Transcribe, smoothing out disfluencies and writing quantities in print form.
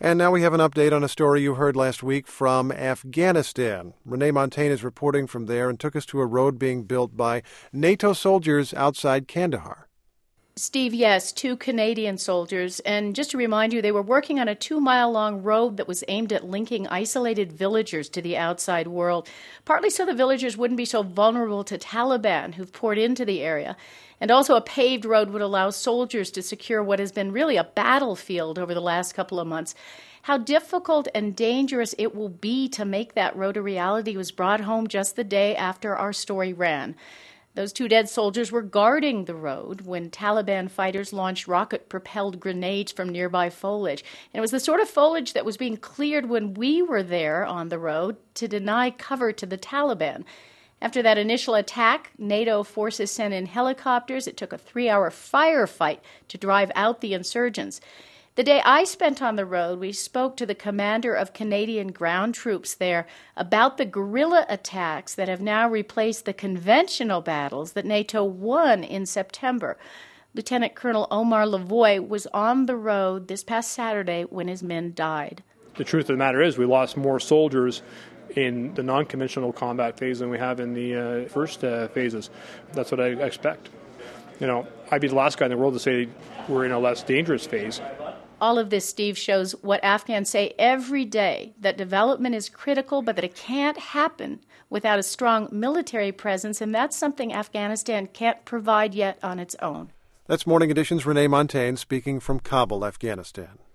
And now we have an update on a story you heard last week from Afghanistan. Renee Montagne is reporting from there and took us to a road being built by NATO soldiers outside Kandahar. Steve, yes, 2 Canadian soldiers. And just to remind you, they were working on a 2-mile-long road that was aimed at linking isolated villagers to the outside world, partly so the villagers wouldn't be so vulnerable to Taliban who've poured into the area. And also a paved road would allow soldiers to secure what has been really a battlefield over the last couple of months. How difficult and dangerous it will be to make that road a reality was brought home just the day after our story ran. Those 2 dead soldiers were guarding the road when Taliban fighters launched rocket-propelled grenades from nearby foliage. And it was the sort of foliage that was being cleared when we were there on the road to deny cover to the Taliban. After that initial attack, NATO forces sent in helicopters. It took a 3-hour firefight to drive out the insurgents. The day I spent on the road, we spoke to the commander of Canadian ground troops there about the guerrilla attacks that have now replaced the conventional battles that NATO won in September. Lieutenant Colonel Omar Lavoie was on the road this past Saturday when his men died. The truth of the matter is we lost more soldiers in the non-conventional combat phase than we have in the first phases. That's what I expect. I'd be the last guy in the world to say we're in a less dangerous phase. All of this, Steve, shows what Afghans say every day, that development is critical, but that it can't happen without a strong military presence, and that's something Afghanistan can't provide yet on its own. That's Morning Edition's Renee Montagne speaking from Kabul, Afghanistan.